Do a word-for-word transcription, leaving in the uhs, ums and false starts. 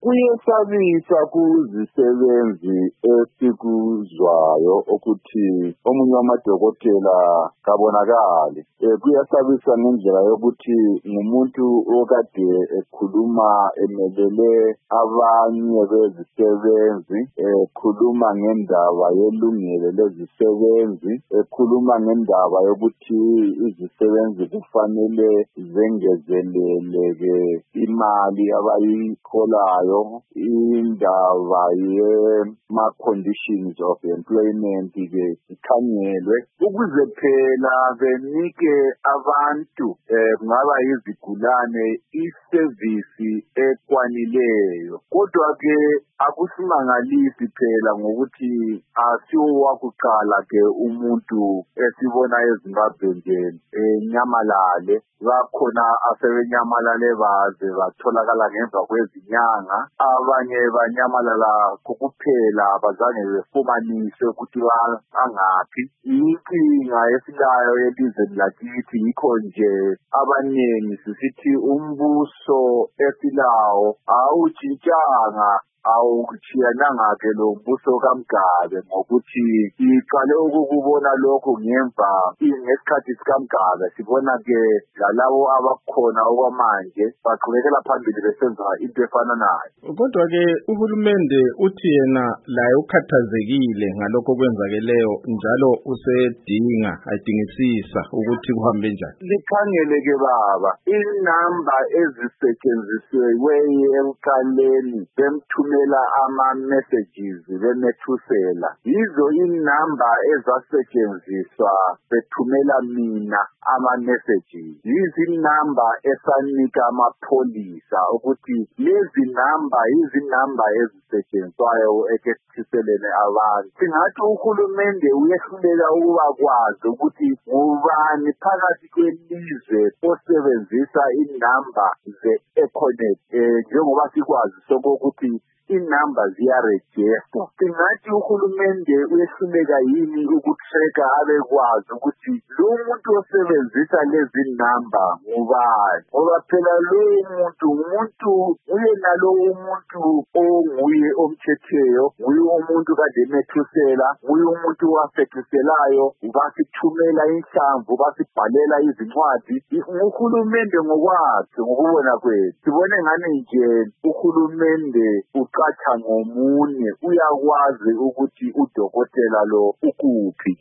Kuyesabisa kuzisebenzi esikuzwayo ukuthi omunye wamadokotela kabonakali. Eh, Kuyesabisa ngendlela yokuthi ngumuntu okade ekhuluma emelele abanye bezisebenzi, ekhuluma ngendaba yelungelo lezisebenzi, ekhuluma ngendaba yokuthi izisebenzi kufanele zengezeleleke imali abayitholayo, indaba yema-conditions of employment ke ikhangelwe ukuze phela benike abantu eh kungaba yizigulane isevisi ekwanileyo. Kodwa ke akusimangalisi phela ngokuthi asiwakuqala ke umuntu esibona eZimbabwe nje enyamalale, bakhona asebenyamalale baze batholakala ngemva kwezinyanga, abanye banyamalala kuphela abazange befumanise ukuthi bangaphi. Inkinga esilayo elizweni lakithi yikho nje abaningi sisithi umbuso esilawo awutshintshanga awukuchiyananga-ke lo mbuso kaMgabe, ngokuthi siqale ukukubona lokho ngemva ngesikhathi sikaMgabe. Sibona-ke lalabo abakhona okwamanje baqhubekela phambili besenza into efananayo. Kodwa-ke uhulumende uthi yena laye ukhathazekile ngalokho kwenzakeleyo, njalo usedinga adingisisa ukuthi kuhambe njani. Likhangele-ke baba, inamba ezisetshenzisiweyo ekuqaleni bemthumela ama-messages bemethusela, yizo inamba ezasetshenziswa bethumela mina ama-messages. Yizi inamba esanika amapholisa ukuthi lezi namba izinamba ezisetshenziswayo ekuthuseleni abantu. Singathi uhulumende uyehluleka ukuba kwazi ukuthi ngubani phakathi kwelizwe osebenzisa inamba ze-Econet, eh njengoba sikwazi sokuthi inamba ziyarejistwa. Singathi uhulumende uyehluleka yini ukutreka abekwazi ukuthi lo muntu osebenzisa lezi namba ngubani, ngoba phela lo muntu umuntu uye nalo umuntu onguye omthetheyo, nguye umuntu kade methusela, nguye umuntu wafethuselayo, basithumela inhlamvu, basibhalela izincwadi. Uhulumende ngokwakhe ngokubona kwethu sibone ngani nje uhulumende uqatha ngomunye, uyakwazi ukuthi udokotela lo ukuphi.